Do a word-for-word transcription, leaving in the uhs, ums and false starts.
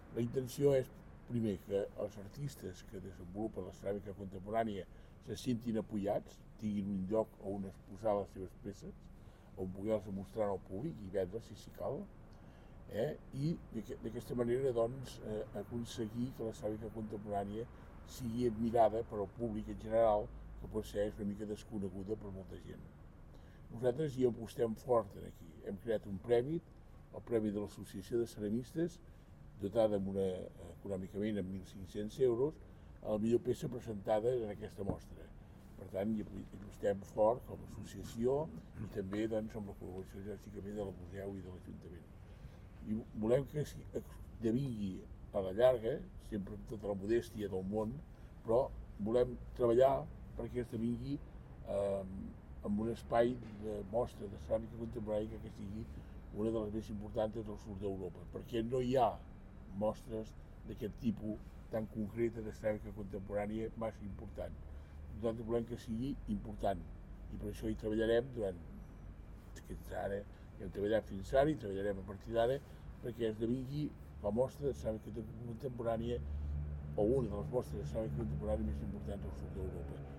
La intenció és, primer, que els artistes que desenvolupen la ceràmica contemporània se sentin apoyats, tinguin un lloc on exposar les seves peces, on poder-les mostrar al públic i vendre si s'hi cal, eh? I d'aquesta manera doncs, eh, aconseguir que la ceràmica contemporània sigui admirada per al públic en general, que pot ser una mica desconeguda per molta gent. Nosaltres hi apostem fort aquí. Hem creat un premi, el Premi de l'Associació de Ceramistes, dotada amb una, econòmicament amb mil cinc-cents euros, a la millor peça presentada en aquesta mostra. Per tant, hi apostem fort com a associació i també doncs, amb la col·laboració lògicament del museu i de l'Ajuntament. I volem que esdevingui a la llarga, sempre amb tota la modèstia del món, però volem treballar perquè esdevingui eh, amb un espai de mostra de ceràmica contemporània que sigui una de les més importants del sud d'Europa, perquè no hi ha mostres d'aquest tipus tan concreta de ceràmica contemporània massa important. Nosaltres volem que sigui important i per això hi treballarem durant aquests ara, hem treballat fins ara i treballarem a partir d'ara perquè esdevingui la mostra de ceràmica contemporània o una de les mostres de ceràmica contemporània més importants del sud d'Europa.